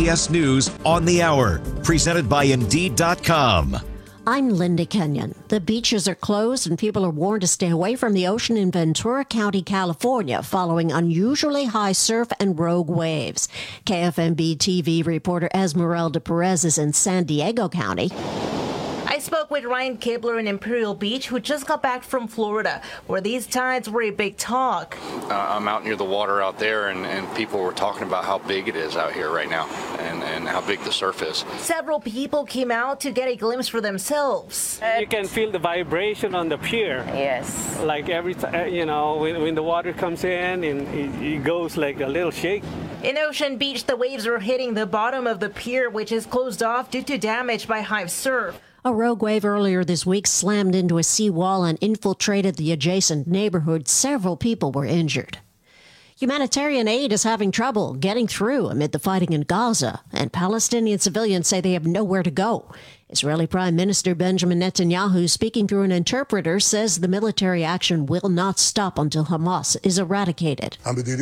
CBS News on the Hour, presented by Indeed.com. I'm Linda Kenyon. The beaches are closed and people are warned to stay away from the ocean in Ventura County, California, following unusually high surf and rogue waves. KFMB TV reporter Esmeralda Perez is in San Diego County. I spoke with Ryan Kibler in Imperial Beach, who just got back from Florida, where these tides were a big talk. I'm out near the water out there, and people were talking about how big it is out here right now and how big the surf is. Several people came out to get a glimpse for themselves. You can feel the vibration on the pier. Yes. Like every time, when the water comes in, and it goes like a little shake. In Ocean Beach, the waves are hitting the bottom of the pier, which is closed off due to damage by high surf. A rogue wave earlier this week slammed into a seawall and infiltrated the adjacent neighborhood. Several people were injured. Humanitarian aid is having trouble getting through amid the fighting in Gaza, and Palestinian civilians say they have nowhere to go. Israeli Prime Minister Benjamin Netanyahu, speaking through an interpreter, says the military action will not stop until Hamas is eradicated.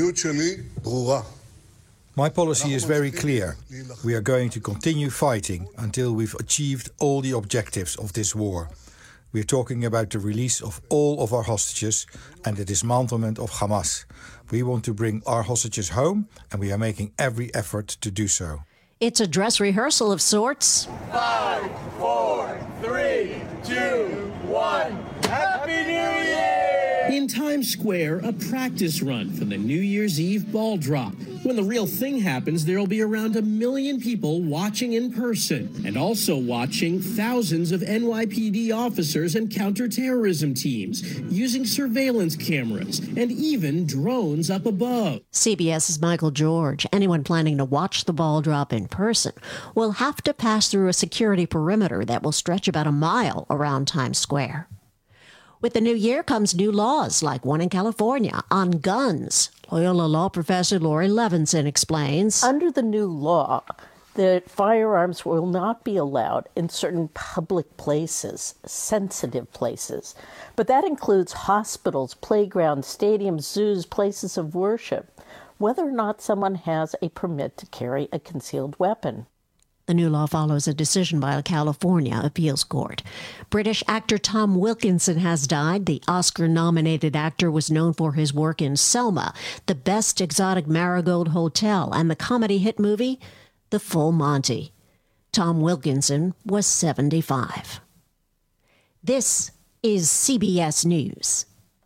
My policy is very clear. We are going to continue fighting until we've achieved all the objectives of this war. We are talking about the release of all of our hostages and the dismantlement of Hamas. We want to bring our hostages home, and we are making every effort to do so. It's a dress rehearsal of sorts. 5, 4, 3, 2, 1. Happy New Year! In Times Square, a practice run for the New Year's Eve ball drop. When the real thing happens, there will be around 1 million people watching in person and also watching thousands of NYPD officers and counterterrorism teams using surveillance cameras and even drones up above. CBS's Michael George. Anyone planning to watch the ball drop in person will have to pass through a security perimeter that will stretch about a mile around Times Square. With the new year comes new laws, like one in California, on guns. Loyola Law professor Lori Levinson explains. Under the new law, the firearms will not be allowed in certain public places, sensitive places. But that includes hospitals, playgrounds, stadiums, zoos, places of worship, whether or not someone has a permit to carry a concealed weapon. The new law follows a decision by a California appeals court. British actor Tom Wilkinson has died. The Oscar-nominated actor was known for his work in Selma, The Best Exotic Marigold Hotel, and the comedy hit movie, The Full Monty. Tom Wilkinson was 75. This is CBS News.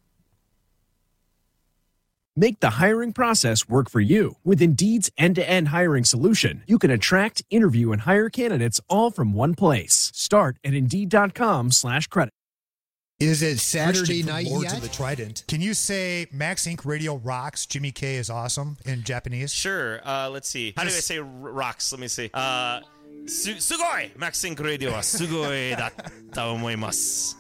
Make the hiring process work for you. With Indeed's end-to-end hiring solution, you can attract, interview, and hire candidates all from one place. Start at Indeed.com/credit. Is it Saturday night Lords yet? of the Trident. Can you say Max Inc. Radio rocks, Jimmy K is awesome in Japanese? Sure. Let's see. How do I say rocks? Let me see. Sugoi! Max Inc. Radio wa sugoi datta omoimasu.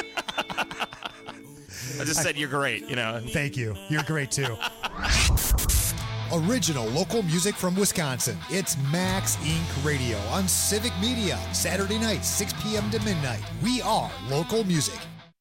I just said you're great, Thank you. You're great, too. Original local music from Wisconsin. It's Max Inc. Radio on Civic Media. Saturday night, 6 p.m. to midnight. We are local music.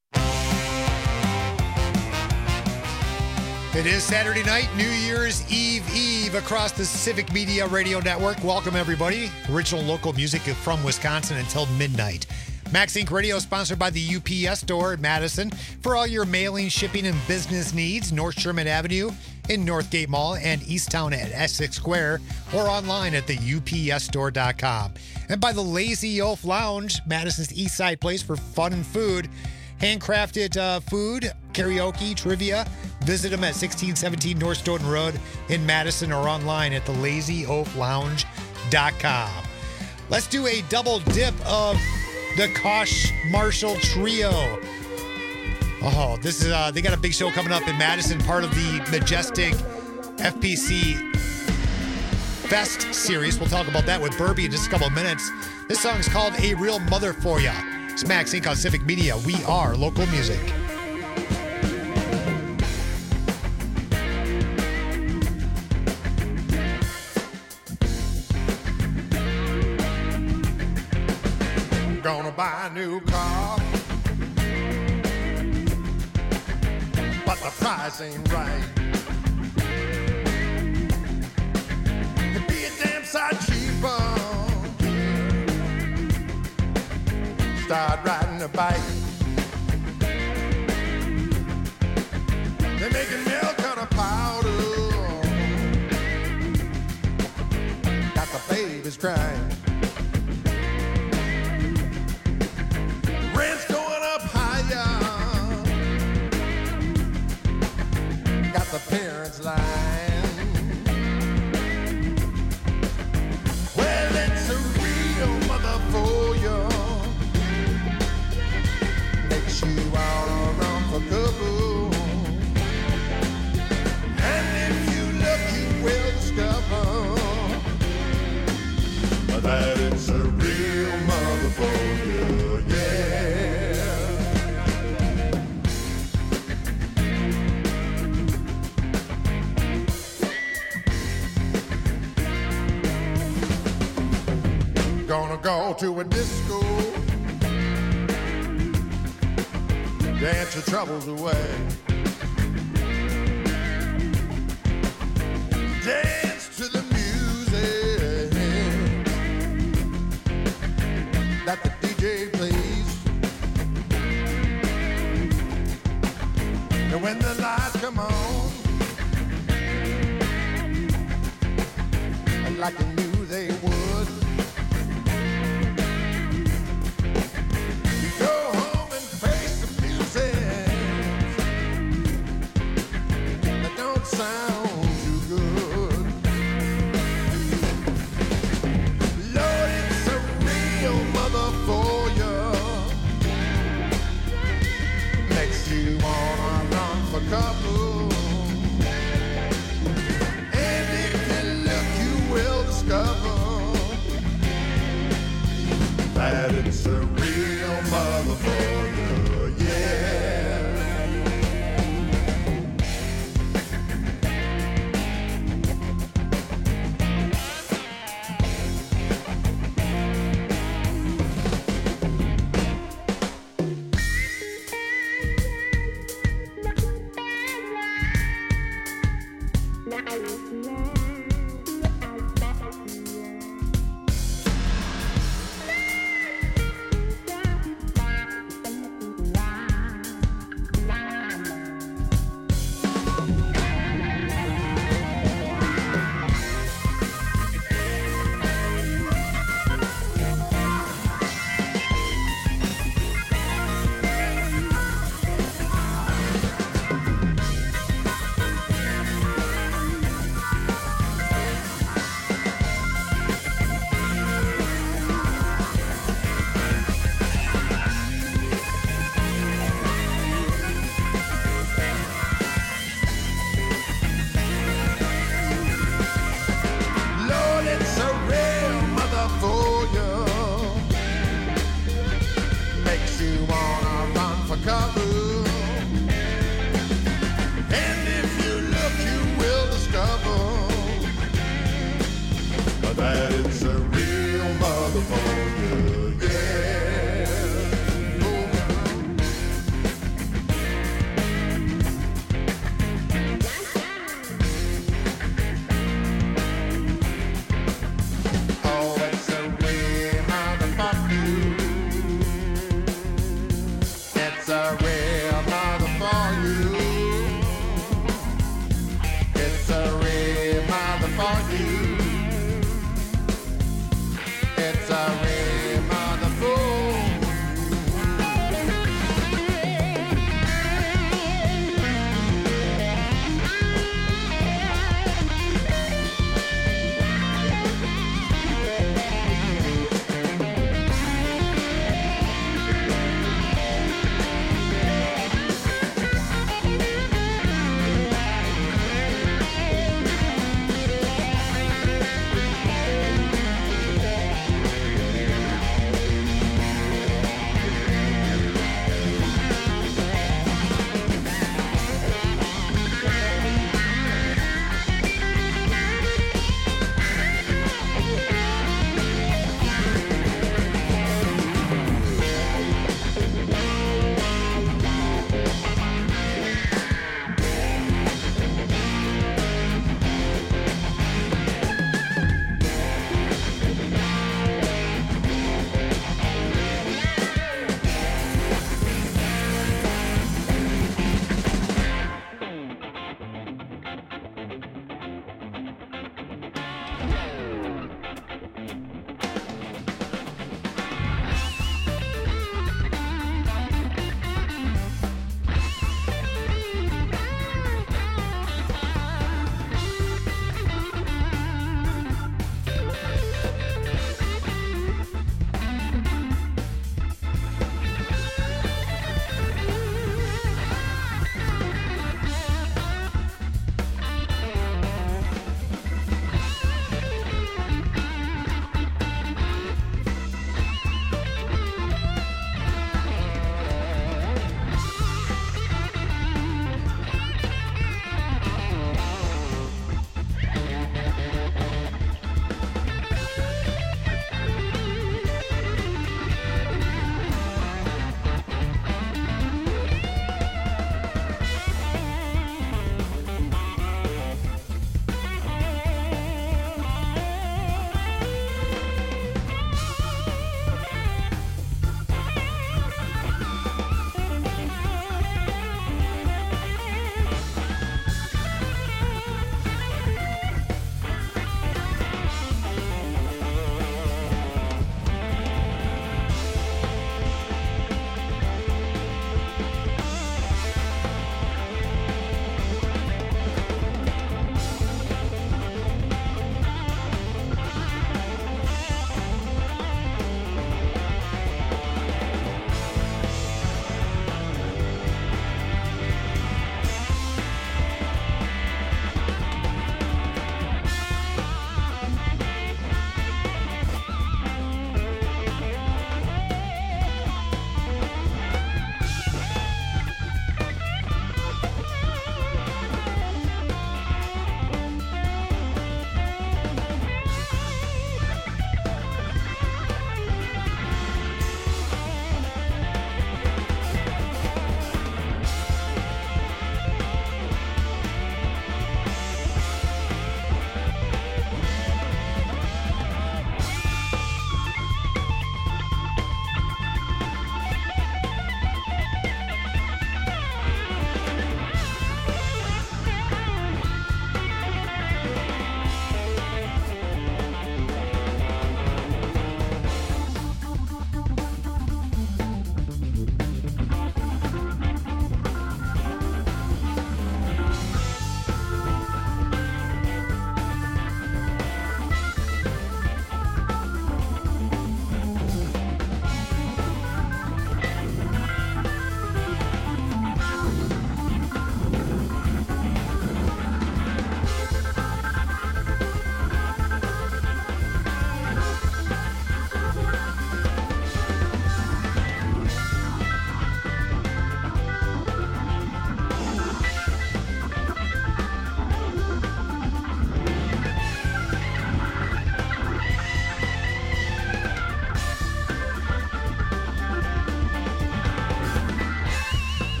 It is Saturday night, New Year's Eve across the Civic Media Radio Network. Welcome, everybody. Original local music from Wisconsin until midnight. Max Inc. Radio is sponsored by the UPS store in Madison for all your mailing, shipping, and business needs. North Sherman Avenue in Northgate Mall and Easttown at Essex Square or online at the upsstore.com. And by the Lazy Oaf Lounge, Madison's East Side place for fun and food. Handcrafted food, karaoke, trivia. Visit them at 1617 North Stoughton Road in Madison or online at thelazy-oaf-lounge.com. Let's do a double dip of the Kosh Marshall Trio. Oh, this is they got a big show coming up in Madison, part of the Majestic FPC Fest series. We'll talk about that with Burby in just a couple of minutes. This song is called A Real Mother For Ya. It's Max Inc. on Civic Media. We are local music. Gonna buy a new car, but the price ain't right. It'd be a damn sight cheap start riding a bike. They're making milk out of powder. Got the babies crying. Rent's going up higher. Got the parents lying. Well, it's a real mother for you. Makes you wanna run for cover. And if you look, you will discover that it's a real mother for you, yeah. Gonna go to a disco, dance your troubles away. Dance to the music that the DJ plays. And when the lights come on, like I knew they would, you go home and face the music that don't sound too good. Lord, it's a real mother for you. Makes you wanna run for cover. And if you look, you will discover that it's a real mother for you, yeah. It's a real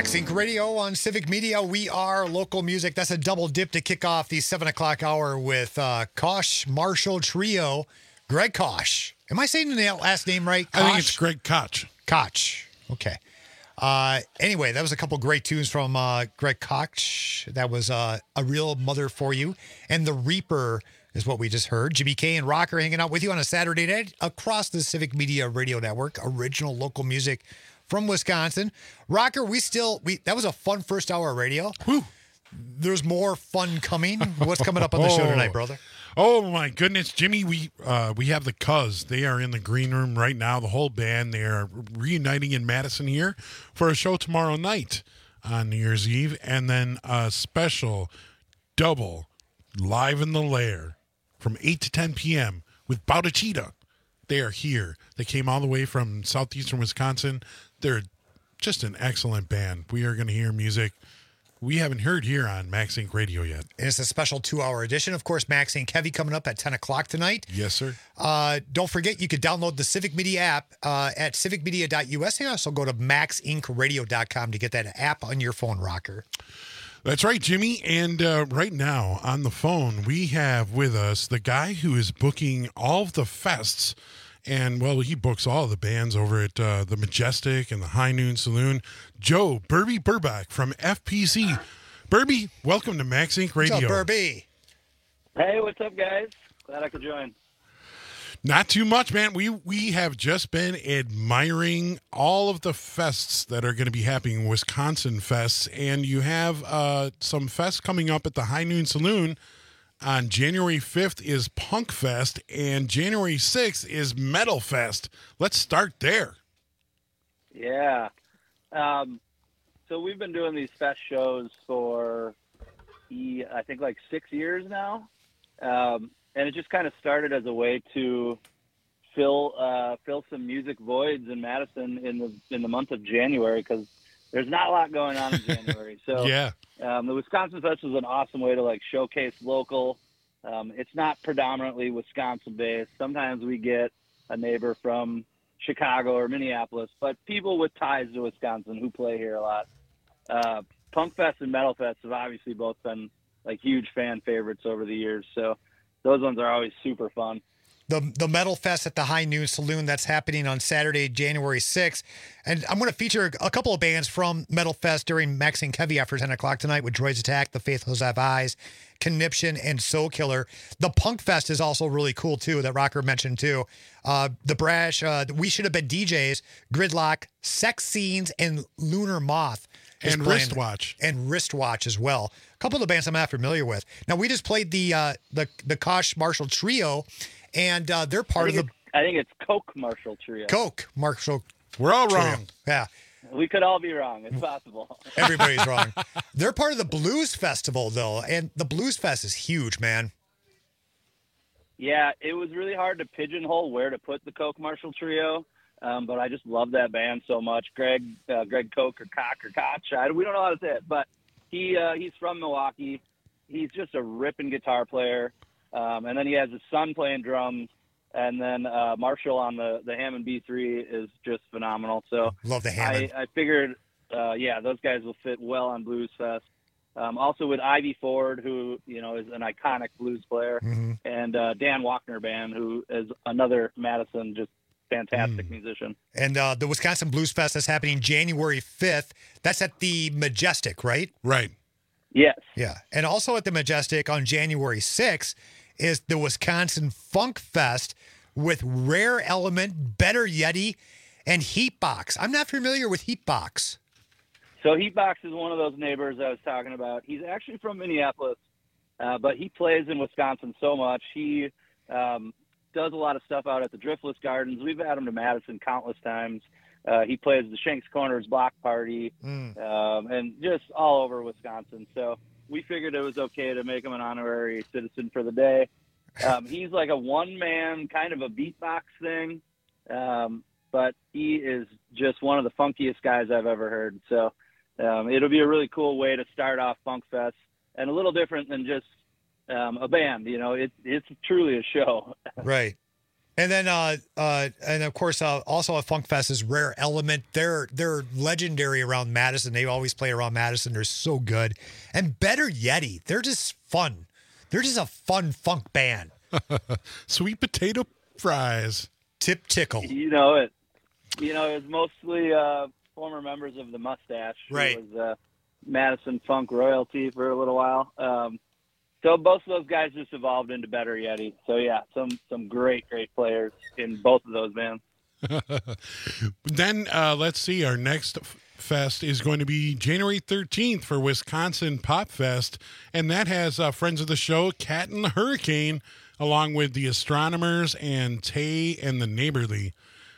Max Inc. Radio on Civic Media. We are local music. That's a double dip to kick off the 7 o'clock hour with Koch Marshall Trio. Greg Koch. Am I saying the last name right? I think it's Greg Koch. Koch. Okay. Anyway, that was a couple great tunes from Greg Koch. That was A Real Mother for You. And The Reaper is what we just heard. Jimmy K and Rocker hanging out with you on a Saturday night across the Civic Media Radio Network. Original local music from Wisconsin. Rocker, that was a fun first hour of radio. Whew. There's more fun coming. What's coming up on the show tonight, brother? Oh my goodness, Jimmy! We have the Cuz. They are in the green room right now. The whole band. They are reuniting in Madison here for a show tomorrow night on New Year's Eve, and then a special double live in the lair from 8 to 10 p.m. with Bowdachita. They are here. They came all the way from southeastern Wisconsin. They're just an excellent band. We are going to hear music we haven't heard here on Max Inc. Radio yet. And it's a special 2-hour edition. Of course, Max Inc. Heavy coming up at 10 o'clock tonight. Yes, sir. Don't forget, you could download the Civic Media app at civicmedia.us. And also go to maxincradio.com to get that app on your phone, Rocker. That's right, Jimmy. And right now on the phone, we have with us the guy who is booking all of the fests. And, well, he books all the bands over at the Majestic and the High Noon Saloon. Joe Burby Burbach from FPC. Burby, welcome to Max Inc. Radio. What's up, Burby? Hey, what's up, guys? Glad I could join. Not too much, man. We have just been admiring all of the fests that are going to be happening, Wisconsin fests. And you have some fests coming up at the High Noon Saloon. On January 5th is Punk Fest, and January 6th is Metal Fest. Let's start there. Yeah. So we've been doing these fest shows for, I think, like 6 years now. And it just kind of started as a way to fill some music voids in Madison in the month of January, because there's not a lot going on in January. So yeah. The Wisconsin Fest was an awesome way to showcase local. It's not predominantly Wisconsin based. Sometimes we get a neighbor from Chicago or Minneapolis, but people with ties to Wisconsin who play here a lot. Punk Fest and Metal Fest have obviously both been huge fan favorites over the years. So those ones are always super fun. The Metal Fest at the High Noon Saloon, that's happening on Saturday, January 6th. And I'm going to feature a couple of bands from Metal Fest during Max Inc. Heavy after 10 o'clock tonight with Droids Attack, The Faithless Have Eyes, Conniption, and Soul Killer. The Punk Fest is also really cool, too, that Rocker mentioned, too. The Brash, We Should Have Been DJs, Gridlock, Sex Scenes, and Lunar Moth. And Wristwatch. And Wristwatch as well. A couple of the bands I'm not familiar with. Now, we just played the Koch Marshall Trio, and they're part of the... I think it's Coke Marshall Trio. Coke Marshall. We're all Trio. wrong. Yeah. We could all be wrong. It's possible. Everybody's wrong. They're part of the Blues Festival, though, and the Blues Fest is huge, man. Yeah, it was really hard to pigeonhole where to put the Coke Marshall Trio, but I just love that band so much. Greg Koch or Koch or Koch. We don't know how to say it, but he's from Milwaukee. He's just a ripping guitar player. And then he has his son playing drums, and then Marshall on the Hammond B3 is just phenomenal. So love the Hammond. I figured, those guys will fit well on Blues Fest. Also with Ivy Ford, who is an iconic blues player, and Dan Walkner Band, who is another Madison just fantastic musician. And the Wisconsin Blues Fest is happening January 5th. That's at the Majestic, right? Right. Yes. Yeah. And also at the Majestic on January 6th is the Wisconsin Funk Fest with Rare Element, Better Yeti, and Heatbox. I'm not familiar with Heatbox. So Heatbox is one of those neighbors I was talking about. He's actually from Minneapolis, but he plays in Wisconsin so much. He does a lot of stuff out at the Driftless Gardens. We've had him to Madison countless times. He plays the Shanks Corners Block Party, and just all over Wisconsin. So we figured it was okay to make him an honorary citizen for the day. He's like a one-man kind of a beatbox thing, but he is just one of the funkiest guys I've ever heard. So it'll be a really cool way to start off Funk Fest, and a little different than just a band. It's truly a show. Right. And then, and of course, also at Funk Fest is Rare Element. They're legendary around Madison. They always play around Madison. They're so good. And Better Yeti, they're just fun. They're just a fun funk band. Sweet potato fries. Tip tickle. You know it. You know, it was mostly former members of the Mustache. Right. It was Madison Funk royalty for a little while. So both of those guys just evolved into Better Yeti. So yeah, some great players in both of those bands. Then let's see. Our next fest is going to be January 13th for Wisconsin Pop Fest, and that has friends of the show, Cat and the Hurricane, along with the Astronomers and Tay and the Neighborly.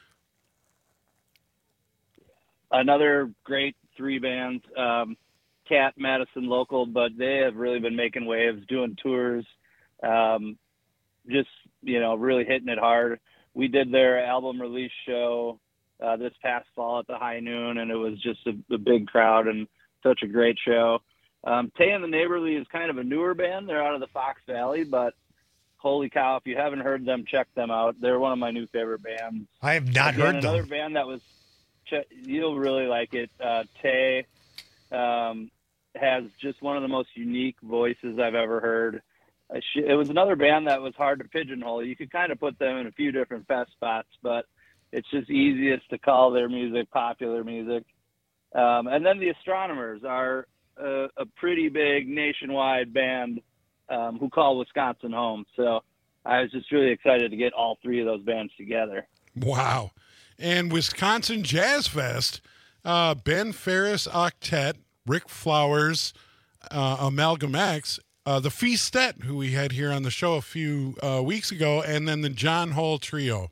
Another great three bands. Cat, Madison local, but they have really been making waves, doing tours, just, really hitting it hard. We did their album release show this past fall at the High Noon, and it was just a big crowd and such a great show. Tay and the Neighborly is kind of a newer band. They're out of the Fox Valley, but holy cow, if you haven't heard them, check them out. They're one of my new favorite bands. I have not heard them. Another band that was, you'll really like it. Tay has just one of the most unique voices I've ever heard. It was another band that was hard to pigeonhole. You could kind of put them in a few different fest spots, but it's just easiest to call their music popular music. And then the Astronomers are a pretty big nationwide band who call Wisconsin home. So I was just really excited to get all three of those bands together. Wow. And Wisconsin Jazz Fest, Ben Ferris Octet, Rick Flowers, Amalgam X, the Feastet, who we had here on the show a few weeks ago, and then the John Hole Trio.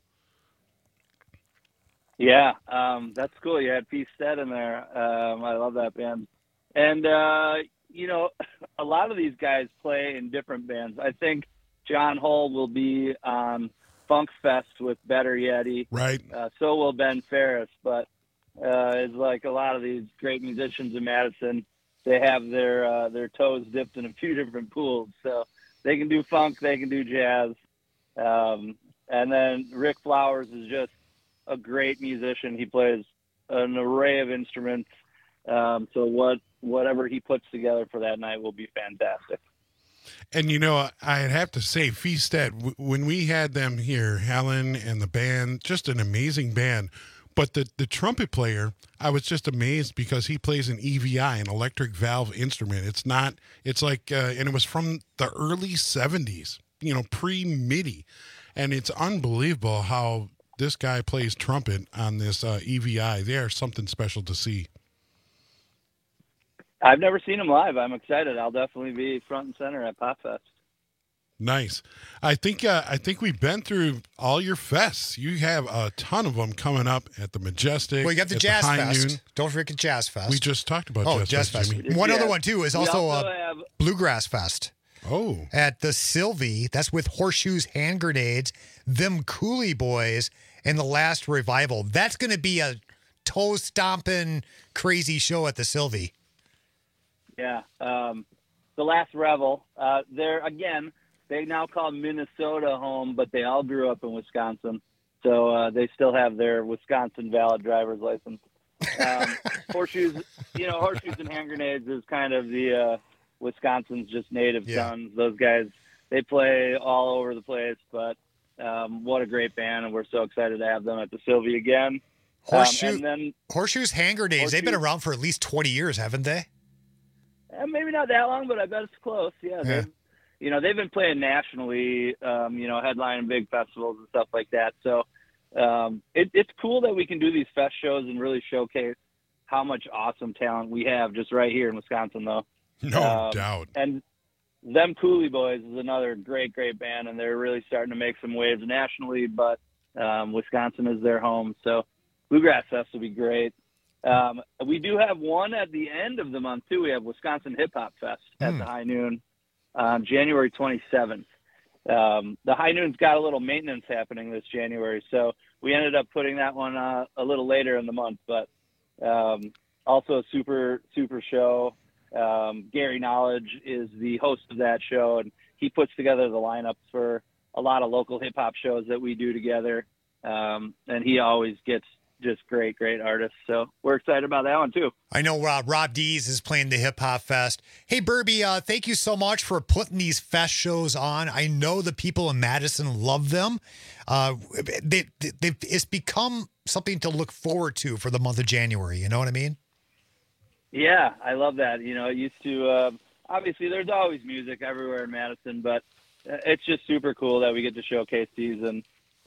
Yeah, that's cool. You had Feastet in there. I love that band. And, a lot of these guys play in different bands. I think John Hole will be on Funk Fest with Better Yeti. Right. So will Ben Ferris, but it's like a lot of these great musicians in Madison, they have their toes dipped in a few different pools. So they can do funk, they can do jazz. And then Rick Flowers is just a great musician. He plays an array of instruments. So whatever he puts together for that night will be fantastic. And, I'd have to say, Feastet, when we had them here, Helen and the band, just an amazing band. But the trumpet player, I was just amazed because he plays an EVI, an electric valve instrument. And it was from the early 70s, pre-MIDI. And it's unbelievable how this guy plays trumpet on this EVI. They are something special to see. I've never seen him live. I'm excited. I'll definitely be front and center at Pop Fest. Nice. I think we've been through all your fests. You have a ton of them coming up at the Majestic. Well, you got the Jazz Fest. Don't forget Jazz Fest. We just talked about Jazz Fest. Jimmy. One other one, too, is also Bluegrass Fest. Oh. At the Sylvie. That's with Horseshoes, Hand Grenades, Them Cooley Boys, and The Last Revival. That's going to be a toe-stomping, crazy show at the Sylvie. Yeah. The Last Revel. They now call Minnesota home, but they all grew up in Wisconsin. So they still have their Wisconsin valid driver's license. Horseshoes and Hand Grenades is kind of the Wisconsin's just native sons. Those guys, they play all over the place, but what a great band, and we're so excited to have them at the Sylvie again. Horseshoes, Hand Grenades, they've been around for at least 20 years, haven't they? Maybe not that long, but I bet it's close. Yeah. They've been playing nationally, headlining big festivals and stuff like that. So it's cool that we can do these fest shows and really showcase how much awesome talent we have just right here in Wisconsin, though. No doubt. And Them Cooley Boys is another great band, and they're really starting to make some waves nationally, but Wisconsin is their home. So Bluegrass Fest will be great. We do have one at the end of the month, too. We have Wisconsin Hip Hop Fest at the High Noon on January 27th. The High Noon's got a little maintenance happening this January, so we ended up putting that one a little later in the month, but also a super show. Gary Knowledge is the host of that show, and he puts together the lineups for a lot of local hip hop shows that we do together. And he always gets just great artists. So we're excited about that one too. I know Rob Dees is playing the Hip Hop Fest. Hey, Burby, thank you so much for putting these fest shows on. I know the people in Madison love them. It's become something to look forward to for the month of January. You know what I mean? Yeah, I love that. It used to, obviously there's always music everywhere in Madison, but it's just super cool that we get to showcase these. And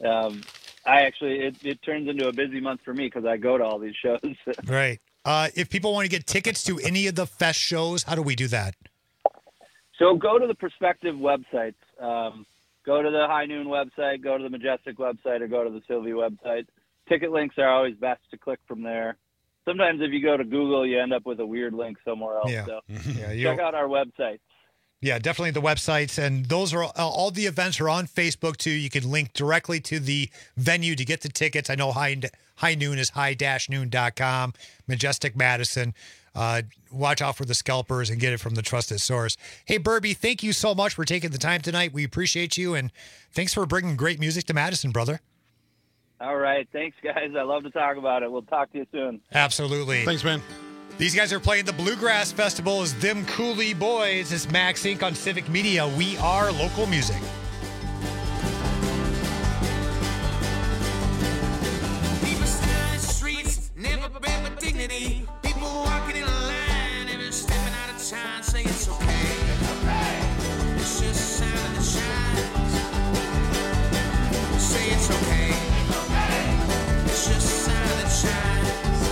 it turns into a busy month for me because I go to all these shows. Right. If people want to get tickets to any of the fest shows, how do we do that? So go to the Perspective websites. Go to the High Noon website, go to the Majestic website, or go to the Sylvie website. Ticket links are always best to click from there. Sometimes if you go to Google, you end up with a weird link somewhere else. Yeah. So Yeah, check out our website. Yeah, definitely the websites. And those are all the events are on Facebook, too. You can link directly to the venue to get the tickets. I know High Noon is high-noon.com, Majestic Madison. Watch out for the scalpers and get it from the trusted source. Hey, Burby, thank you so much for taking the time tonight. We appreciate you, and thanks for bringing great music to Madison, brother. All right. Thanks, guys. I love to talk about it. We'll talk to you soon. Absolutely. Thanks, man. These guys are playing the Bluegrass Festival as Them Cooley Boys. It's Max Inc. on Civic Media. We are local music. People stand in the streets, never bred with dignity. People walking in a line, never stepping out of time, say it's okay. It's just a sign of the shines. Say it's okay. It's just a sign of the shines.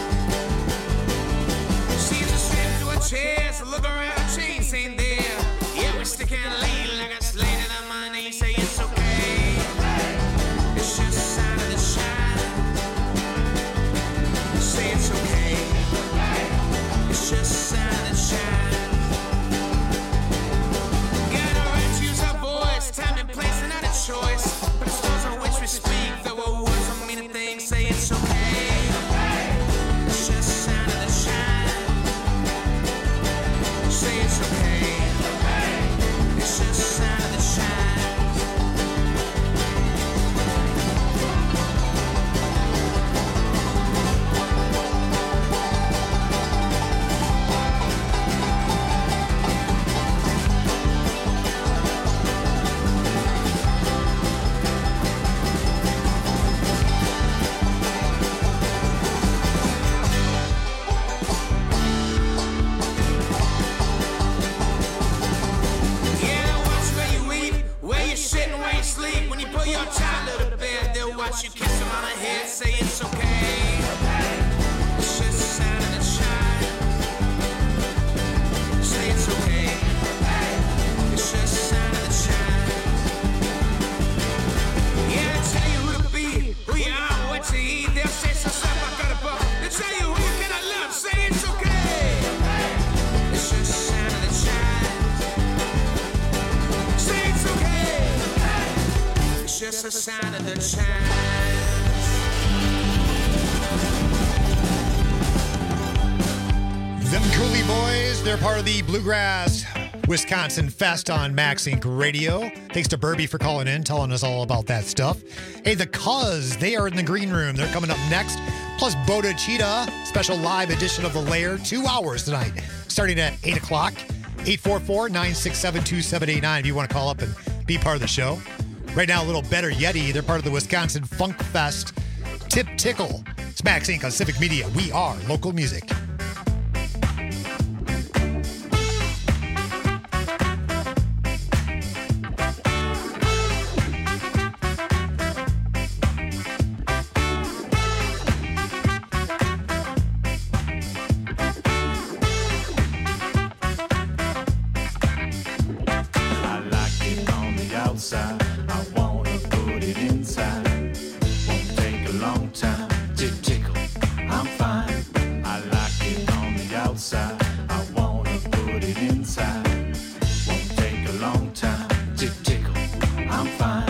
Seems a strip to a chair, so look around, chains ain't there. Yeah, we stick and lean like a slate in our money, say it's okay. It's just a sign of the shines. Say it's okay. It's just a sign of the shines. Got a right to use our voice, time and place, and not a choice. But the stores on which we speak, though our words don't mean a thing, say it's okay. It's just a sign of the shines. Say it's okay. It's just a sign of the shines. Yeah, watch where you eat, where you sit and where you sleep. When you put your child to the bed, they'll watch you kiss them on the head, say it's okay. It's just a sign of the shine. Say it's okay. It's just a sign of the shine. Yeah, they'll tell you who to be, who you are, what to eat. They'll say some stuff I got a book. They'll tell you who you cannot love, say it's okay. It's just a sign of the shine. Say it's okay. It's just a sign of the shine. Them Cooley Boys, they're part of the Bluegrass Wisconsin Fest on Max Inc. Radio. Thanks to Burby for calling in, telling us all about that stuff. Hey, the Cuz, they are in the green room. They're coming up next. Plus, Boda Cheetah, special live edition of The Lair, 2 hours tonight, starting at 8 o'clock. 844-967-2789 if you want to call up and be part of the show. Right now, a little Better Yeti. They're part of the Wisconsin Funk Fest. Tip Tickle. It's Max Inc. on Civic Media. We are local music. I like it on the outside. I wanna put it inside. Won't take a long time to tickle. I'm fine. I like it on the outside. I wanna put it inside. Won't take a long time to tickle. I'm fine.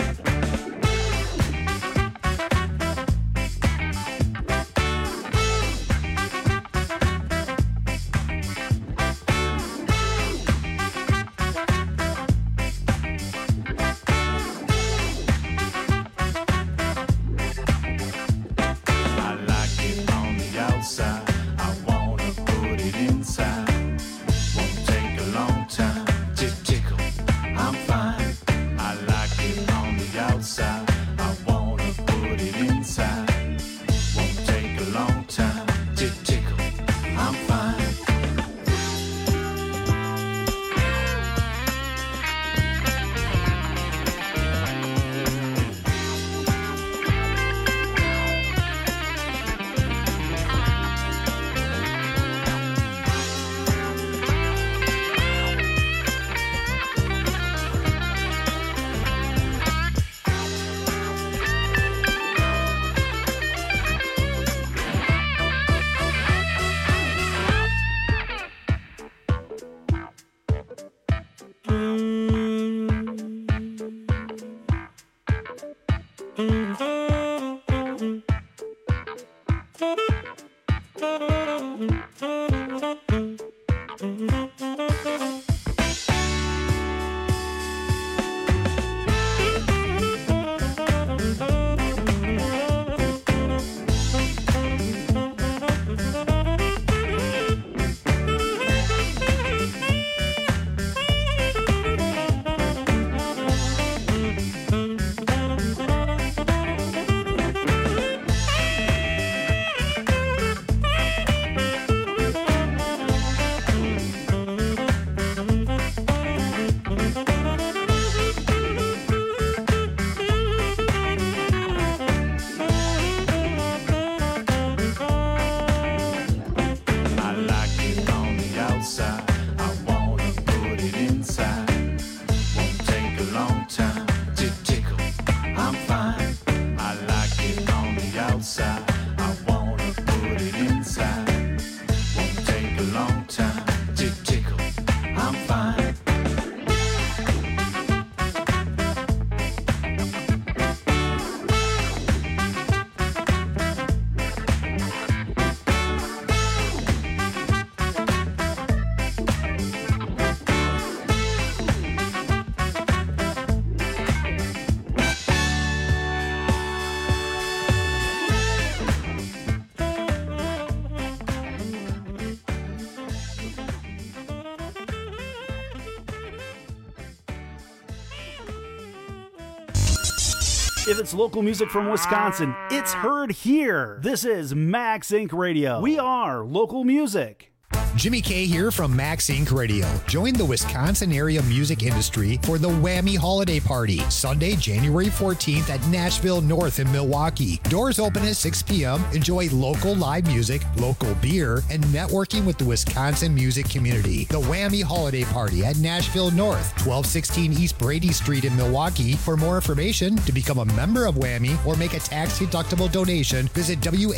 If it's local music from Wisconsin, it's heard here. This is Max Inc. Radio. We are local music. Jimmy K here from Max Inc. Radio. Join the Wisconsin area music industry for the Whammy Holiday Party, Sunday, January 14th at Nashville North in Milwaukee. Doors open at 6 p.m. Enjoy local live music, local beer, and networking with the Wisconsin music community. The Whammy Holiday Party at Nashville North, 1216 East Brady Street in Milwaukee. For more information, to become a member of Whammy or make a tax-deductible donation, visit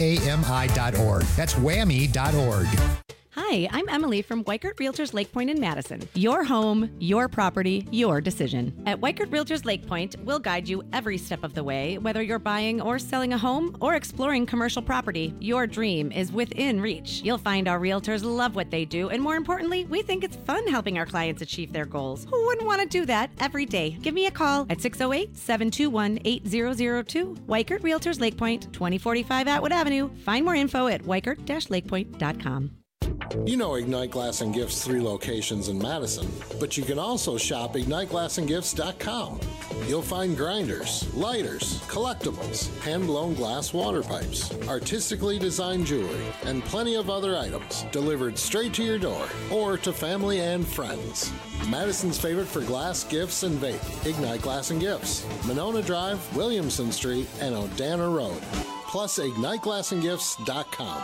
WAMI.org. That's whammy.org. Hi, I'm Emily from Weichert Realtors Lake Point in Madison. Your home, your property, your decision. At Weichert Realtors Lake Point, we'll guide you every step of the way, whether you're buying or selling a home or exploring commercial property. Your dream is within reach. You'll find our realtors love what they do, and more importantly, we think it's fun helping our clients achieve their goals. Who wouldn't want to do that every day? Give me a call at 608-721-8002. Weichert Realtors Lake Point, 2045 Atwood Avenue. Find more info at weichert-lakepoint.com. You know Ignite Glass and Gifts' 3 locations in Madison, but you can also shop IgniteGlassandGifts.com. You'll find grinders, lighters, collectibles, hand-blown glass water pipes, artistically designed jewelry, and plenty of other items delivered straight to your door or to family and friends. Madison's favorite for glass, gifts, and vape, Ignite Glass and Gifts, Monona Drive, Williamson Street, and Odana Road. Plus, IgniteGlassandGifts.com.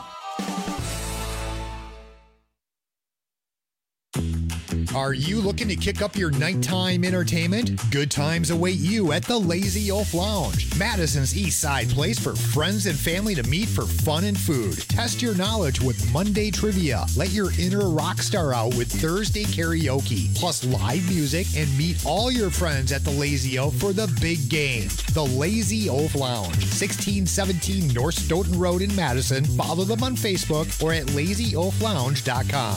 Are you looking to kick up your nighttime entertainment? Good times await you at the Lazy Oaf Lounge, Madison's East Side place for friends and family to meet for fun and food. Test your knowledge with Monday trivia. Let your inner rock star out with Thursday karaoke, plus live music, and meet all your friends at the Lazy Oaf for the big game. The Lazy Oaf Lounge, 1617 North Stoughton Road in Madison. Follow them on Facebook or at lazyoaflounge.com.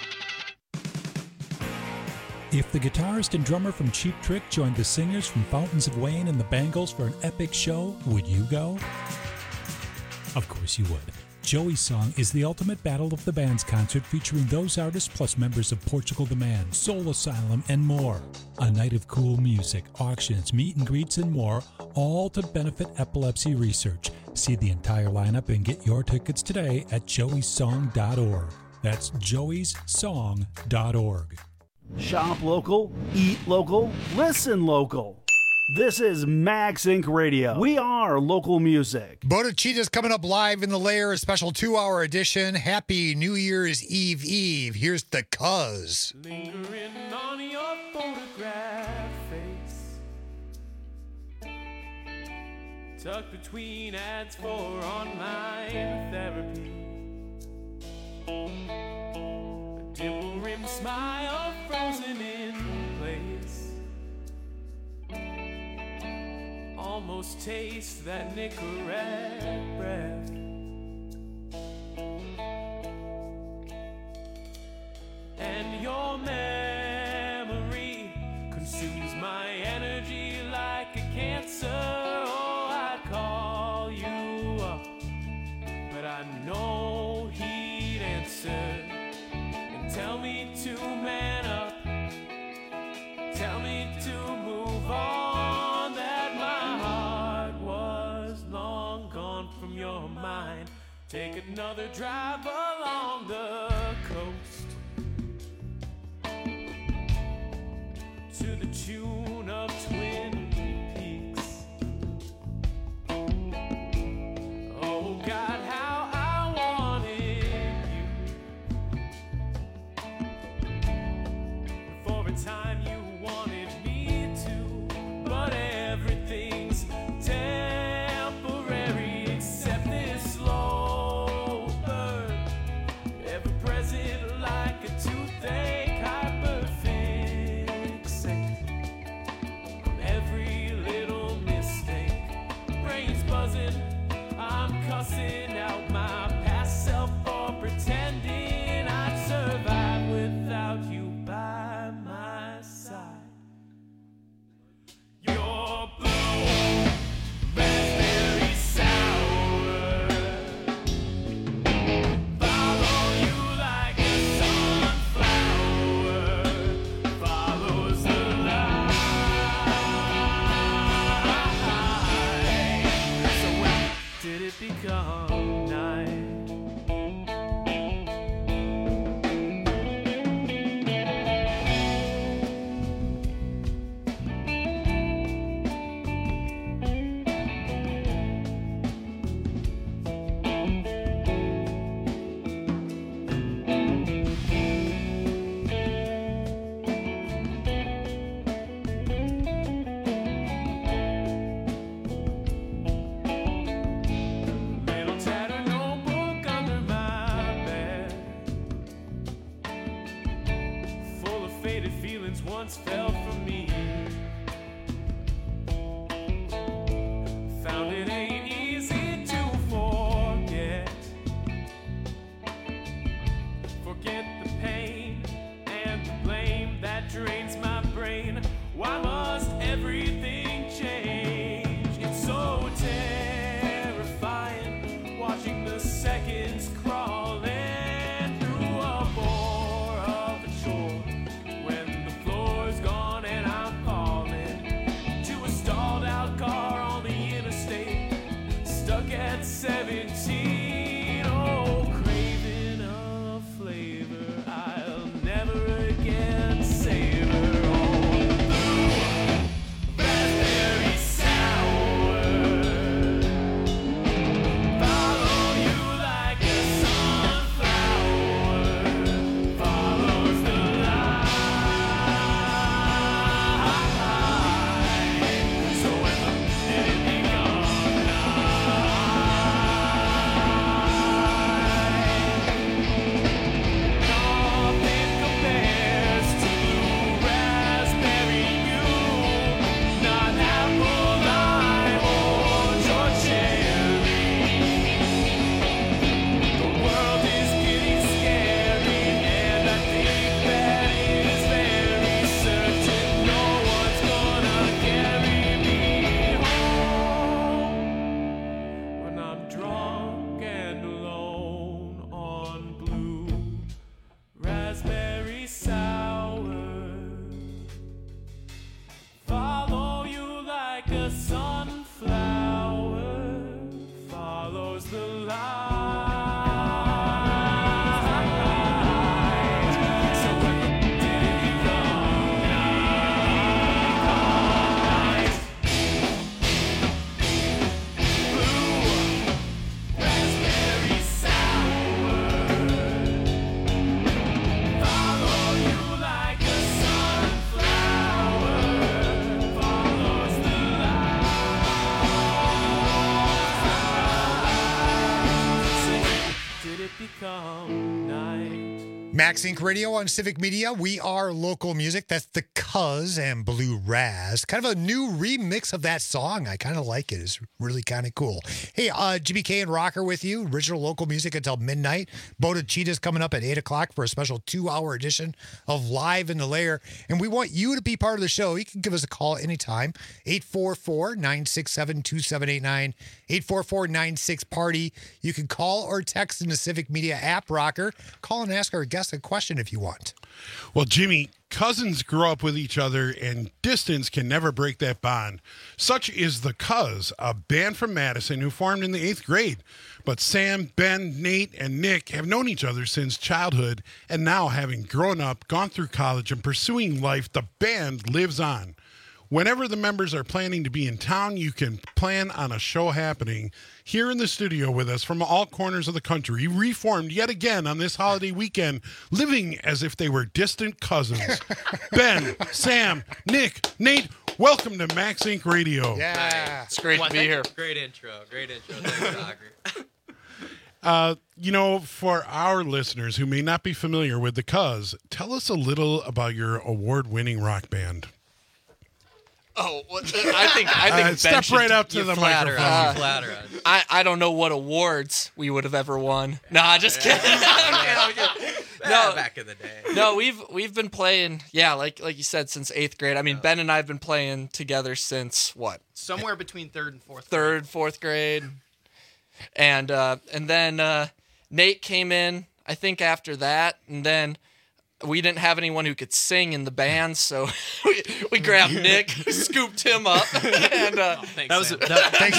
If the guitarist and drummer from Cheap Trick joined the singers from Fountains of Wayne and the Bangles for an epic show, would you go? Of course you would. Joey's Song is the ultimate Battle of the Bands concert featuring those artists plus members of Portugal the Man, Soul Asylum, and more. A night of cool music, auctions, meet and greets, and more, all to benefit epilepsy research. See the entire lineup and get your tickets today at joeysong.org. That's joeysong.org. Shop local, eat local, listen local. This is Max Inc. Radio. We are local music. Bodachita's coming up live in the Lair, a special 2-hour edition. Happy New Year's Eve. Here's the Cuz. Lingering on your photograph face, tucked between ads for online therapy. Dimple rimmed smile frozen in place. almost taste that Nicorette breath. And your memory consumes my energy like a cancer. Oh, I'd call you up, but I know he'd answer and tell me to man up, tell me to move on, that my heart was long gone from your mind. Take another drive along the coast to the tune of Twin Peaks. Oh God, how I wanted you. For a time you wanted me to, but everything's temporary except this slow burn Max Inc. Radio on Civic Media. We are local music. That's the Cuz and Blue Raz. Kind of a new remix of that song. I kind of like it. It's really kind of cool. Hey, Jimmy K and Rocker with you. Original local music until midnight. Boda Cheetah's coming up at 8 o'clock for a special 2-hour edition of Live in the Lair. And we want you to be part of the show. You can give us a call anytime. 844-967-2789. 844-96-PARTY. You can call or text in the Civic Media app, Rocker. Call and ask our guest a question if you want. Well, Jimmy, cousins grow up with each other, and distance can never break that bond. Such is the Cuz, a band from Madison who formed in the 8th grade. But Sam, Ben, Nate, and Nick have known each other since childhood, and now, having grown up, gone through college, and pursuing life, the band lives on. Whenever the members are planning to be in town, you can plan on a show happening here in the studio with us from all corners of the country, reformed yet again on this holiday weekend, living as if they were distant cousins. Ben, Sam, Nick, Nate, welcome to Max Inc. Radio. Yeah. It's great to be here. Great intro. Thanks, Rocker. For our listeners who may not be familiar with the Cuz, tell us a little about your award-winning rock band. Oh, I think Ben step should- right up to you the flatter microphone. us, you flatter us. I don't know what awards we would have ever won. Nah, just kidding. I'm kidding. No, back in the day. No, we've been playing. Yeah, like you said, since 8th grade. I mean, Ben and I have been playing together since what? Somewhere between 3rd and 4th. Third, 4th grade, and then Nate came in. I think after that, and then we didn't have anyone who could sing in the band, so we grabbed Nick, scooped him up, and Thanks, Nick.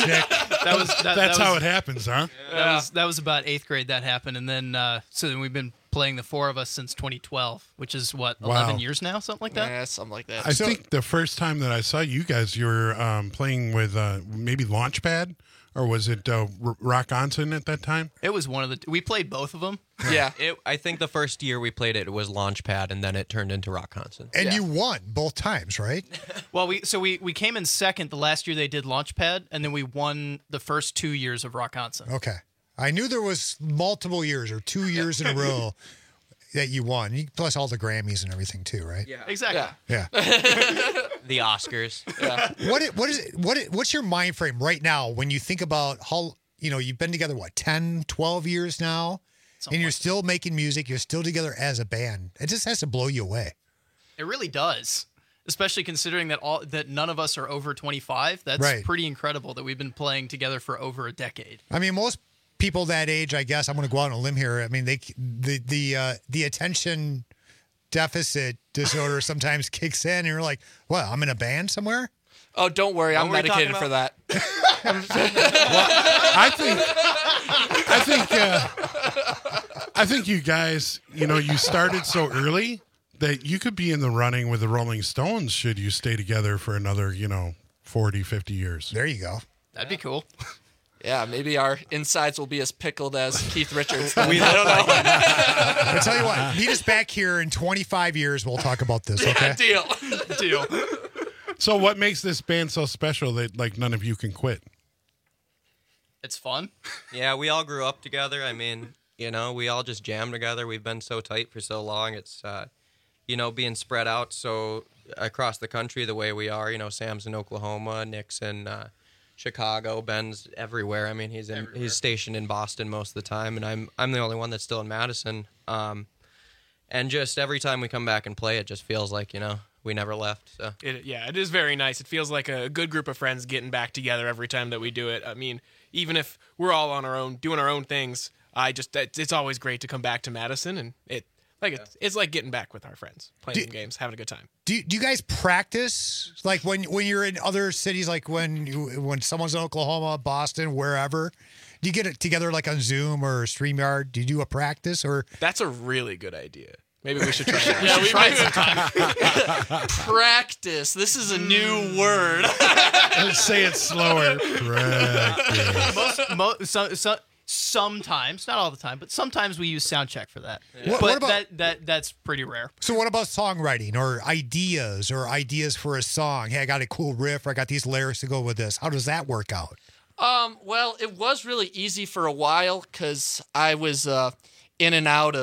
That's how it happens, huh? That was about 8th grade that happened, and then so then we've been playing, the four of us, since 2012, which is what, 11 years now, something like that. Yeah, something like that. I think the first time that I saw you guys, you were playing with maybe Launchpad, or was it Rock Onson at that time? It was one of the. We played both of them. Yeah. I think the first year we played it was Launchpad, and then it turned into Rock Onson. And you won both times, right? Well, we came in second the last year they did Launchpad, and then we won the first 2 years of Rock Onson. Okay. I knew there was multiple years or 2 years in a row that you won. Plus all the Grammys and everything too, right? Yeah. Exactly. Yeah. The Oscars. Yeah. What's your mind frame right now when you think about how, you've been together, 10, 12 years now, and you're still making music, you're still together as a band. It just has to blow you away. It really does. Especially considering that none of us are over 25. That's pretty incredible that we've been playing together for over a decade. I mean, most people that age, I guess, I'm going to go out on a limb here. I mean, the attention deficit disorder sometimes kicks in, and you're like, "What? I'm in a band somewhere?" Oh, don't worry, I'm medicated for that. I think you guys, you started so early that you could be in the running with the Rolling Stones should you stay together for another, 40, 50 years. There you go. That'd be cool. Yeah, maybe our insides will be as pickled as Keith Richards. I don't know. I'll tell you what, meet us back here in 25 years. We'll talk about this, okay? Yeah, deal. So what makes this band so special that none of you can quit? It's fun. Yeah, we all grew up together. I mean, we all just jam together. We've been so tight for so long. It's, being spread out so across the country the way we are. Sam's in Oklahoma, Nick's in Chicago, Ben's everywhere. I mean, he's stationed in Boston most of the time, and I'm the only one that's still in Madison. And just every time we come back and play, it just feels like we never left. So it is very nice. It feels like a good group of friends getting back together every time that we do it. I mean, even if we're all on our own, doing our own things, it's always great to come back to Madison, and it's like getting back with our friends, playing some games, having a good time. Do you guys practice like when you're in other cities, like when someone's in Oklahoma, Boston, wherever? Do you get it together like on Zoom or StreamYard? Do you do a practice or? That's a really good idea. Maybe we should try that. We should try it sometime. Practice. This is a new word. Let's say it slower. Practice. Sometimes, not all the time, but sometimes we use Soundcheck for that. Yeah. What about that's pretty rare. So what about songwriting or ideas for a song? Hey, I got a cool riff, or I got these lyrics to go with this. How does that work out? Well, it was really easy for a while because I was in and out of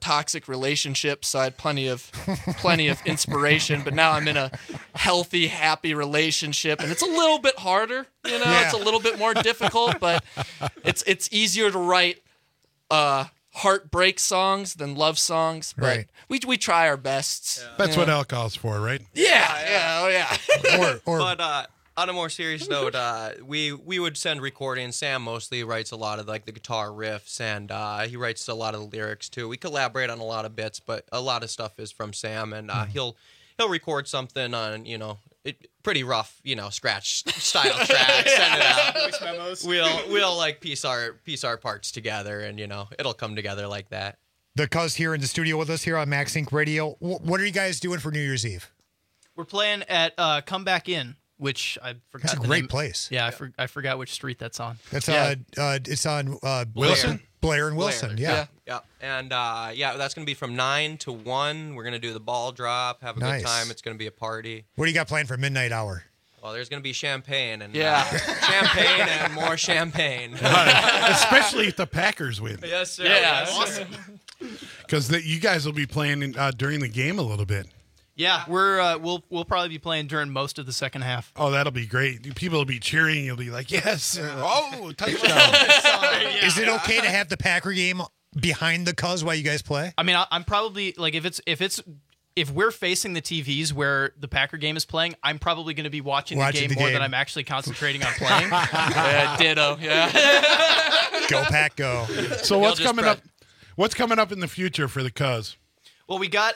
toxic relationship, so I had plenty of inspiration. But now I'm in a healthy, happy relationship, and it's a little bit harder. You know, it's a little bit more difficult, but it's easier to write heartbreak songs than love songs. But we try our best. That's what alcohol's for, right? Yeah. But on a more serious note, we would send recordings. Sam mostly writes a lot of like the guitar riffs, and he writes a lot of the lyrics too. We collaborate on a lot of bits, but a lot of stuff is from Sam, and he'll record something on pretty rough, scratch style track, send it out. Voice memos. We'll like piece our parts together, and it'll come together like that. The Cuz here in the studio with us here on Max Inc. Radio. What are you guys doing for New Year's Eve? We're playing at Come Back In, which I forgot. That's a great place. Yeah, I forgot which street that's on. That's it's on Wilson? Blair and Wilson. Yeah. And that's gonna be from 9 to 1. We're gonna do the ball drop, have a Nice. good time. It's gonna be a party. What do you got planned for midnight hour? Well, there's gonna be champagne and champagne and more champagne. Especially if the Packers win. Yes, sir. Yeah. Awesome. Because you guys will be playing during the game a little bit. Yeah, we'll probably be playing during most of the second half. Oh, that'll be great. People will be cheering. You'll be like, yes. Oh, touchdown. Is it okay to have the Packer game behind the Cuz while you guys play? I mean, I'm probably like if we're facing the TVs where the Packer game is playing, I'm probably going to be watching the game more than I'm actually concentrating on playing. Ditto. Yeah. Go Pack, go. So what's coming up? What's coming up in the future for the Cuz? Well, we got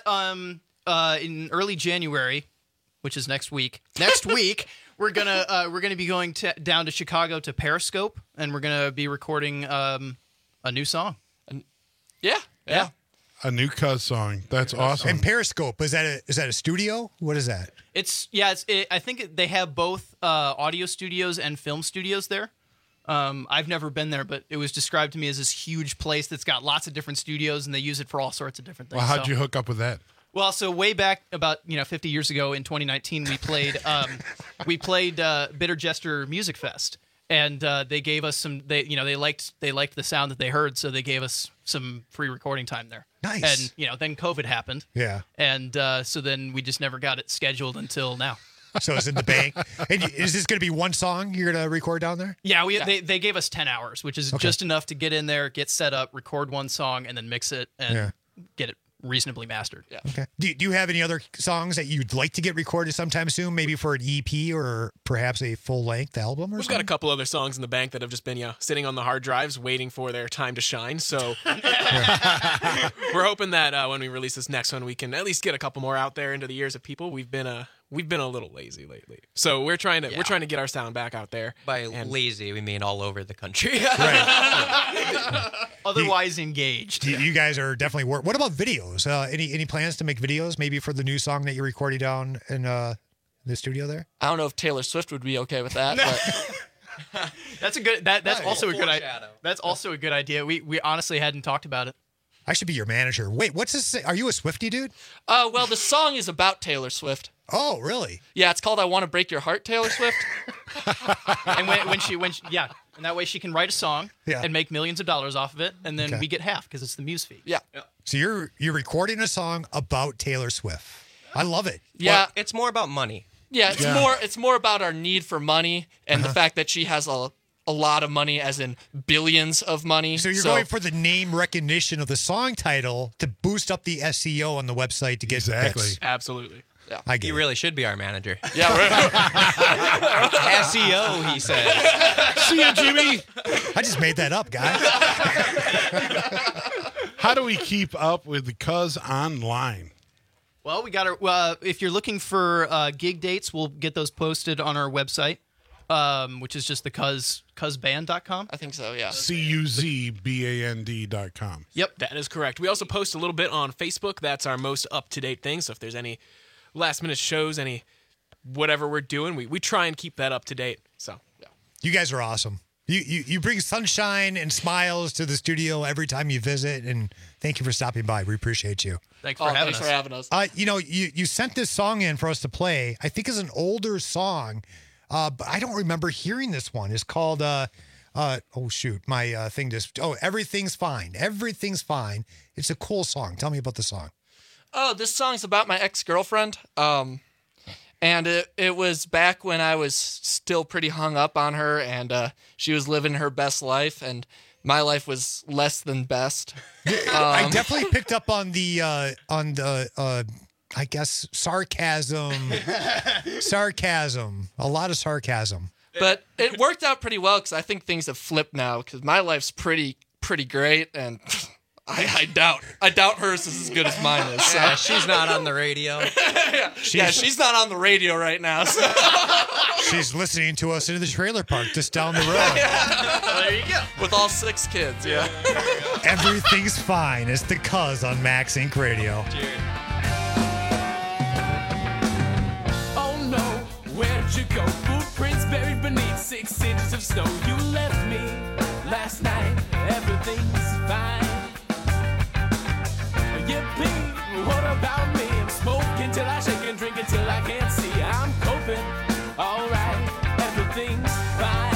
in early January, which is next week. Next week, we're gonna be going down to Chicago to Periscope, and we're gonna be recording a new song. Yeah. A new Cuz song. That's awesome. And Periscope, is that a studio? What is that? I think they have both audio studios and film studios there. I've never been there, but it was described to me as this huge place that's got lots of different studios, and they use it for all sorts of different things. Well, how'd you hook up with that? Well, so way back about 50 years ago in 2019, we played Bitter Jester Music Fest, and they gave us some. They liked the sound that they heard, so they gave us some free recording time there. Nice. And then COVID happened. Yeah. And so then we just never got it scheduled until now. So it's in the bank. And is this going to be one song you're going to record down there? Yeah, they gave us 10 hours, which is just enough to get in there, get set up, record one song, and then mix it and get it reasonably mastered. Yeah. Okay. Do you have any other songs that you'd like to get recorded sometime soon, maybe for an EP or perhaps a full-length album or We've something? got a couple other songs in the bank that have just been sitting on the hard drives waiting for their time to shine. So we're hoping that when we release this next one, we can at least get a couple more out there into the ears of people. We've been a little lazy lately, so we're trying to get our sound back out there. By lazy, we mean all over the country. Otherwise engaged. You guys are definitely What about videos? Any plans to make videos maybe for the new song that you're recording down in the studio there? I don't know if Taylor Swift would be okay with that, but That's a good. That's also a good idea. That's also a good idea. We honestly hadn't talked about it. I should be your manager. Wait, what's this? Are you a Swiftie dude? Well, the song is about Taylor Swift. Oh, really? Yeah, it's called "I Want to Break Your Heart," Taylor Swift. And when she and that way she can write a song and make millions of dollars off of it, and then we get half because it's the muse fee. Yeah. So you're recording a song about Taylor Swift. I love it. Yeah, well, it's more about money. Yeah, it's more about our need for money and the fact that she has a lot of money, as in billions of money. So you're going for the name recognition of the song title to boost up the SEO on the website to get clicks. Absolutely. Yeah. I get You really should be our manager. Yeah, SEO, he says. See ya, Jimmy. I just made that up, guys. How do we keep up with the Cuz online? Well, we got our. If you're looking for gig dates, we'll get those posted on our website, which is just the cuzband.com. I think so. Yeah. CUZBAND.com. Yep, that is correct. We also post a little bit on Facebook. That's our most up-to-date thing. So if there's any last-minute shows, any whatever we're doing, we try and keep that up to date. So yeah. You guys are awesome. You bring sunshine and smiles to the studio every time you visit, and thank you for stopping by. We appreciate you. Thanks for having us. You sent this song in for us to play. I think it's an older song, but I don't remember hearing this one. It's called Oh shoot, my thing just. Oh, Everything's Fine. Everything's Fine. It's a cool song. Tell me about the song. Oh, this song's about my ex-girlfriend. And it was back when I was still pretty hung up on her, and she was living her best life, and my life was less than best. I definitely picked up on the I guess sarcasm. A lot of sarcasm. But it worked out pretty well because I think things have flipped now because my life's pretty great, and I doubt hers is as good as mine is. So. Yeah, she's not on the radio. She's not on the radio right now. So. She's listening to us in the trailer park just down the road. There you go. With all 6 kids, yeah. Everything's Fine. It's the Cuz on Max Inc. Radio. Oh no, where'd you go? Footprints buried beneath 6 inches of snow. You left me last night. Everything's fine. Yippee, what about me? I'm smoking till I shake and drink until I can't see. I'm coping, alright, everything's fine.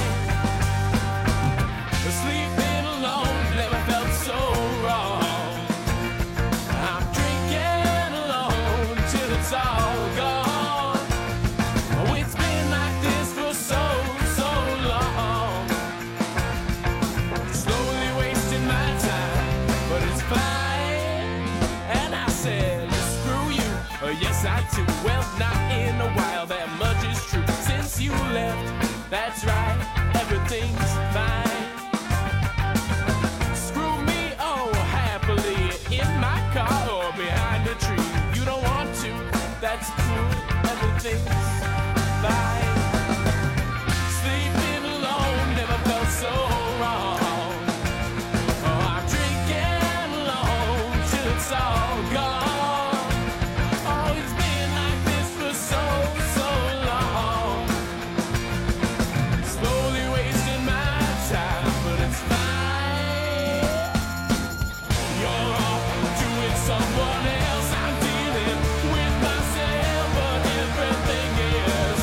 Sleeping alone never felt so wrong. I'm drinking alone till it's all gone. Oh, it's been like this for so long. Slowly wasting my time, but it's fine. And I said, screw you, yes I do. Well, not in a while, that much is true. Since you left, that's right, everything's fine. Screw me, oh, happily, in my car or behind a tree. You don't want to, that's cool, everything's fine. Sleeping alone never felt so wrong. Oh, I'm drinking alone till it's all gone. Oh, it's been like this for so long. Slowly wasting my time, but it's fine. You're off doing someone else. I'm dealing with myself, but everything is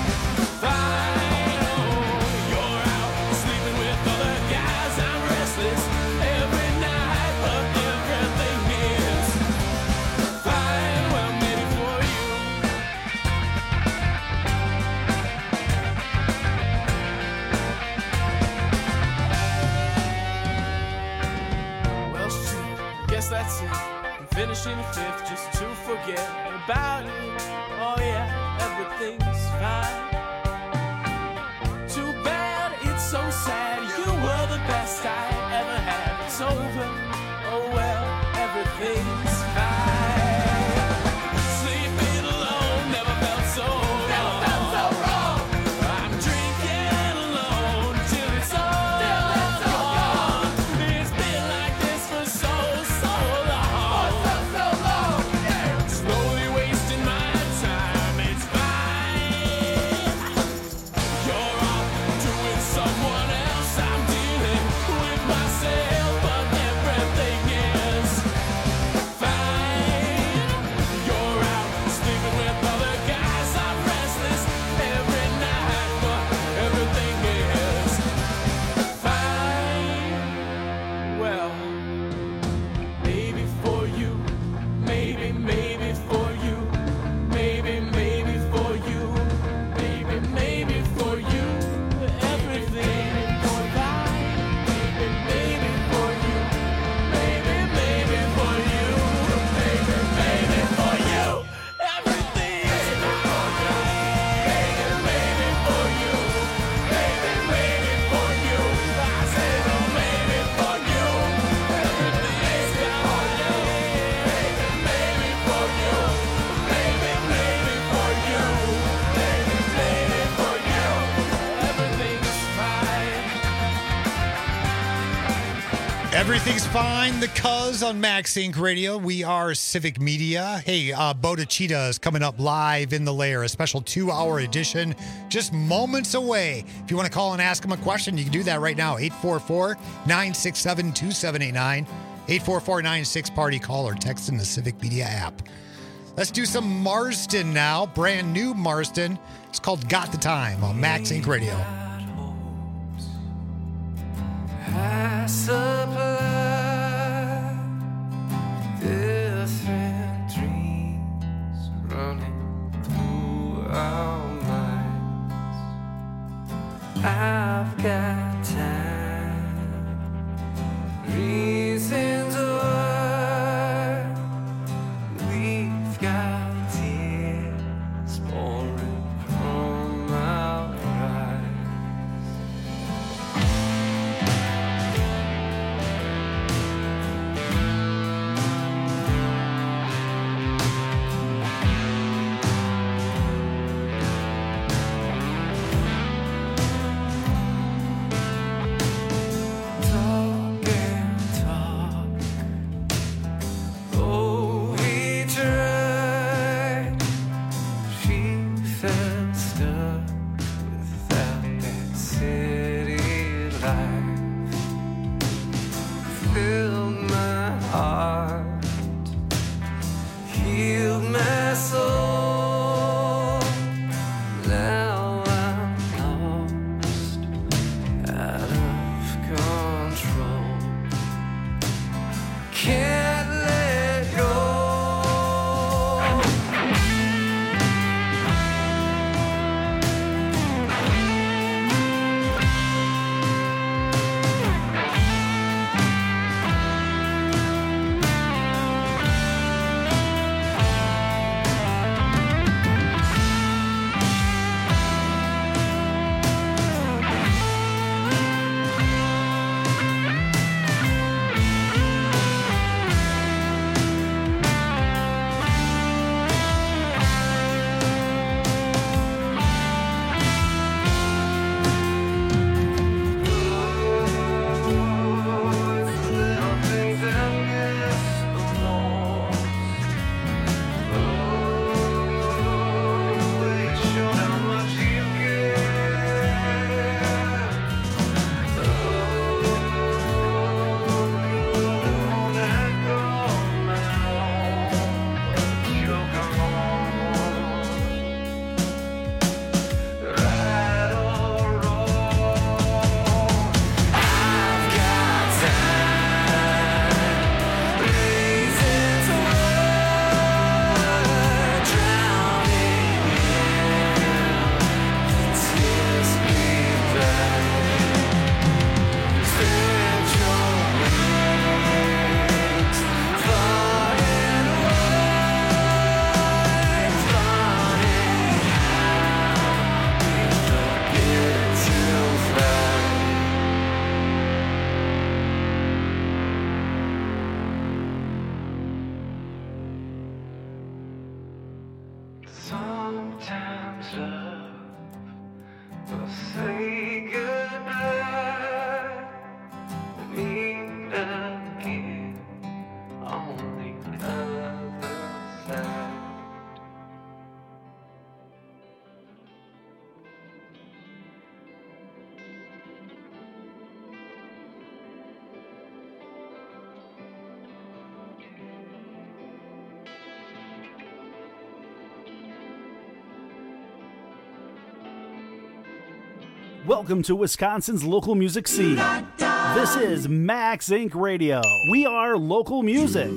fine. Oh, you're out sleeping with other guys. I'm restless every night, but everything is fine. Well, maybe for you. Well, shit, guess that's it. I'm finishing the 5th just to forget about it. Oh yeah, everything's fine. Too bad, it's so sad. You were the best I ever had. It's over. Oh well, everything's fine. Sleeping alone never felt so wrong. I'm drinking alone till it's all gone. It's been like this for so long. Slowly wasting my time. It's fine. You're off doing someone else. I'm dealing with myself, but everything is fine. You're out sleeping with other guys. I'm restless every night, but everything is fine. Well, maybe for you, maybe for you, maybe for you, maybe for you, everything for fine. Maybe for you, maybe for you, maybe for you, everything for you, maybe for you, maybe for you. I said, oh, maybe for you, everything's for you, maybe for you, maybe for you, maybe for you, everything's fine. Everything's Fine. The Cuz on Max Inc. Radio. We are Civic Media. Hey, Bodachita is coming up live in the lair, a special 2-hour edition, just moments away. If you want to call and ask him a question, you can do that right now. 844-967-2789. 844-96-PARTY. Call or text in the Civic Media app. Let's do some Marston now. Brand new Marston. It's called Got the Time on Max Inc. Radio. supply different dreams running through our minds. I've got time, reasons why we've got tears pouring from our eyes. Talk and talk, oh we tried. She felt stuck without that city life. Filled my heart, healed my soul. Now I'm lost, out of control. Can't let go. Sometimes love will say goodbye, meet again on the other side. Welcome to Wisconsin's local music scene. This is Max Inc. Radio. We are local music.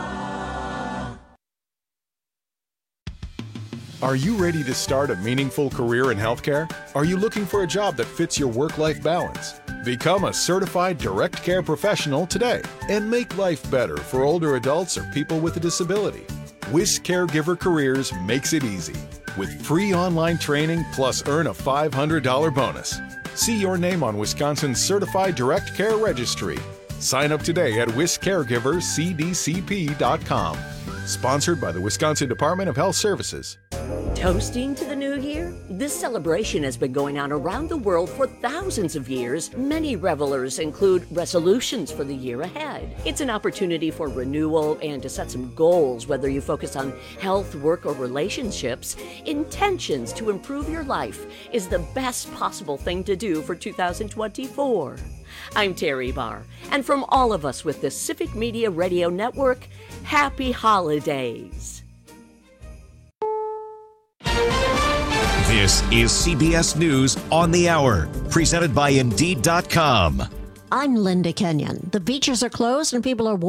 Are you ready to start a meaningful career in healthcare? Are you looking for a job that fits your work-life balance? Become a certified direct care professional today and make life better for older adults or people with a disability. WIS Caregiver Careers makes it easy. With free online training plus earn a $500 bonus. See your name on Wisconsin's Certified Direct Care Registry. Sign up today at wiscaregivercdcp.com. Sponsored by the Wisconsin Department of Health Services. Toasting to the new year? This celebration has been going on around the world for thousands of years. Many revelers include resolutions for the year ahead. It's an opportunity for renewal and to set some goals, whether you focus on health, work, or relationships. Intentions to improve your life is the best possible thing to do for 2024. I'm Terry Barr, and from all of us with the Civic Media Radio Network, happy holidays. This is CBS News on the Hour, presented by Indeed.com. I'm Linda Kenyon. The beaches are closed and people are